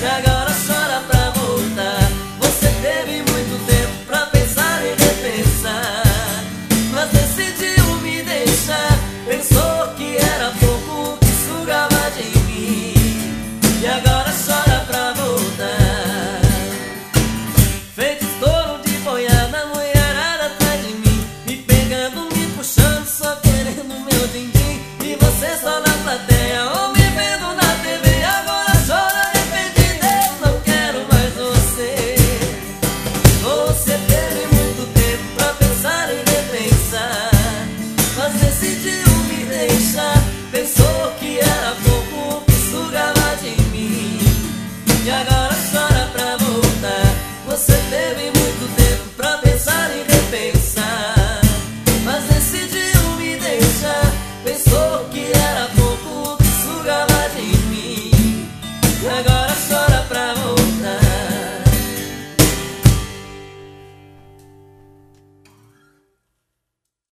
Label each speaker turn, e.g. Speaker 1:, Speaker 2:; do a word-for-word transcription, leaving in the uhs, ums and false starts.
Speaker 1: e agora chora pra voltar. Você teve muito tempo pra pensar e repensar, mas decidiu me deixar. Pensou que era pouco que sugava de mim, e agora